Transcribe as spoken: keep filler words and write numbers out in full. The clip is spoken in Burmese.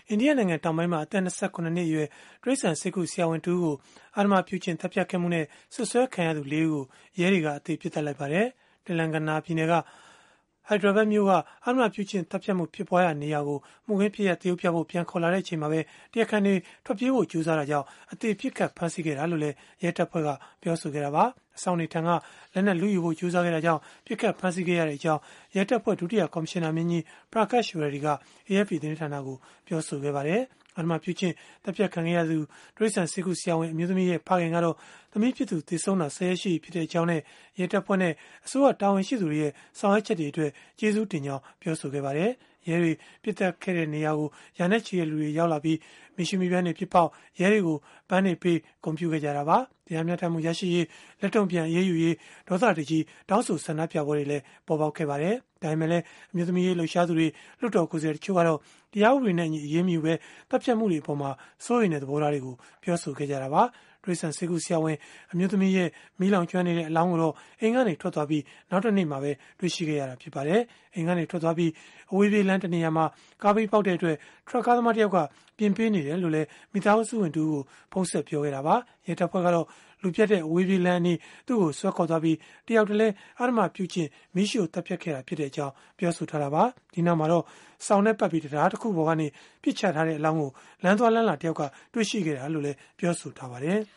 အိန္ဒိယနိုင်ငံတောင်ပိုင်းမှာအသက်၂၇နှစ်အရွယ်တိရစ္ဆာန်ဆေးကုဆရာဝန်တဦးကိုအာဏာပြုကျင့်တပ်ဖြတ်ခဲ့မှုနဲ့ဆွဆွဲခံရသူလေးဦးကိုရဲတွေကအသေးပြစ်တက်လိုက်ပါတယ်။ တလန်ဂနာပြည်နယ်ကဟိုက်ဒရာဘတ်မြို့ကအာဏာပြုကျင့်တပ်ဖြတ်မှုဖြစ်ပွားရာနေရာကိုမှုခင်းဖြစ်ရသရုပ်ပြဖို့ပြန်ခေါ်လာတဲ့အချိန်မှာပဲတရားခံတွေထွက်ပြေးဖို့ကြိုးစားတာကြောင့်အသေးပြစ်ခတ်ဖမ်းဆီးခဲ့တာလို့လည်းရဲတပ်ဖွဲ့ကပြောဆိုခဲ့တာပါ။အဆောင်နေထံကလက်နက်လူယူဖို့ကြိုးစားခဲ့တာကြောင့်ပြစ်ခတ်ဖမ်းဆီးခဲ့ရတဲ့အကြောင်းရဲတပ်ဖွဲ့ဒုတိယကော်မရှင်နာမင်းကြီး Prakash Reddy က A F P သတင်းဌာနကိုပြောဆိုခဲ့ပါတယ်။အာဏာပြုကျင့်တပ်ဖြတ်ခံခဲ့ရသူတိရစ္ဆာန်ဆေးကုဆရာဝန်အမျိုးသမီးရဲ့ဖခင်ကတော့သမီးဖြစ်သူသေဆုံးတာဆယ်ရက်ရှိပြီဖြစ်ကြောင်းနဲ့ရဲတပ်ဖွဲ့နဲ့အစိုးရတာဝန်ရှိသူတွေရဲ့ဆောင်ရွက်ချက်တွေအတွက်ကျေးဇူးတင်ကြောင်းပြောဆိုခဲ့ပါတယ်။ရဲတွေပြစ်တက်ခဲ့တဲ့နေရာကိုရာနဲ့ချီတဲ့လူတွေရောက်လာပြီးမီရှူမီပန်းတွေပြစ်ပေါက်ရဲတွေကိုပန်းတွေပေးဂုဏ်ပြုခဲ့ကြတာပါ။တရားမျှတမှုရရှိရေးလက်တုံ့ပြန်ရေးယူရေးဒေါသတကြီးတောင်းဆိုဆန္ဒပြပွဲတွေလည်းပေါ်ပေါက်ခဲ့ပါတယ်။ဒါပေမဲ့လည်းအမျိုးသမီးရေးလှုပ်ရှားသူတွေလွှတ်တော်ကိုယ်စားလှယ်တချို့ကတော့တရားဥပဒေနဲ့အညီအရေးမယူဘဲတပ်ဖြတ်မှုတွေအပေါ်မှာစိုးရိမ်တဲ့သဘောထားတွေကိုပြောဆိုခဲ့ကြတာပါ။တိရစ္ဆာန်ဆေးကုဆရာဝန်အမျိုးသမီးရဲ့မီးလောင်ကျွမ်းနေတဲ့အလောင်းကိုတော့အိမ်ကနေထွက်သွားပြီးနောက်တစ်နေ့မှာပဲတွေ့ရှိခဲ့ရတာဖြစ်ပါတယ်။အိမ်ကနေထွက်သွားပြီးအဝေးပြေးလမ်းတစ်နေရာမှာကားဘေးပေါက်တဲ့အတွက်ထရပ်ကားသမားတစ်ယောက်ကပြင်ပေးနေတယ်လို့လည်းမိသားစုဝင်တူကိုဖုန်းဆက်ပြောခဲ့တာပါ။ရဲတပ်ဖွဲ့ကတော့လူပြတ်တဲ့အဝေးပြေးလမ်းအနီးသူ့ကိုဆွဲခေါ်သွားပြီးတယောက်တည်းလဲအာရမပြုကျင့်မီးရှို့တပ်ဖြတ်ခဲ့တာဖြစ်တဲ့အကြောင်းပြောဆိုထားတာပါ။ဒီနောက်မှာတော့စောင်းနဲ့ပတ်ပြီးတရားတစ်ခုပေါ်ကနေပြစ်ချထားတဲ့အလောင်းကိုလမ်းသွားလမ်းလာတယောက်ကတွေ့ရှိခဲ့တာလို့လည်းပြောဆိုထားပါတယ်။